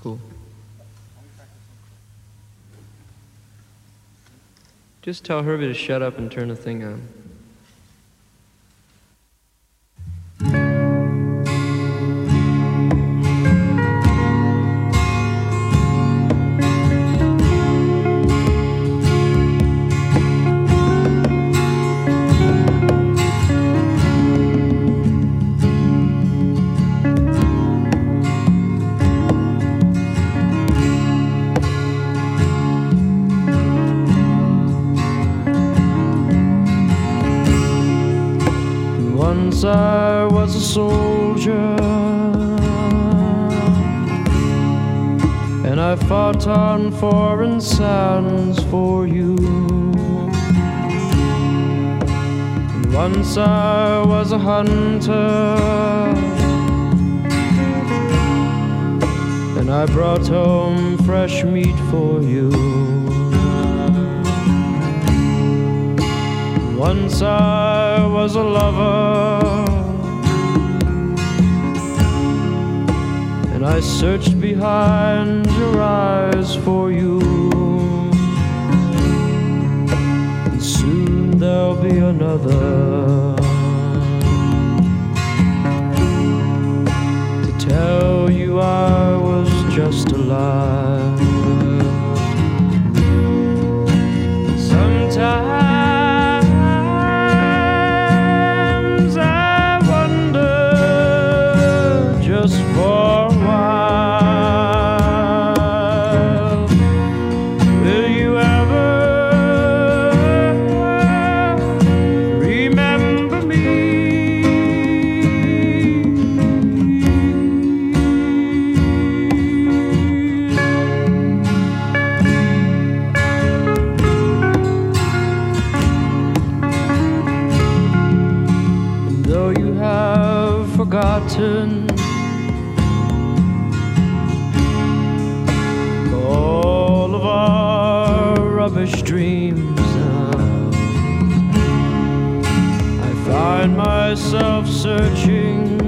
Cool. Just tell Herbie to shut up and turn the thing on. Once I was a soldier, and I fought on foreign sands for you. And once I was a hunter, and I brought home fresh meat for you. Once I was a lover, and I searched behind your eyes for you. And soon there'll be another to tell you I was just alive. Sometimes just for a while, will you ever remember me? And though you have forgotten all of our rubbish dreams now, I find myself searching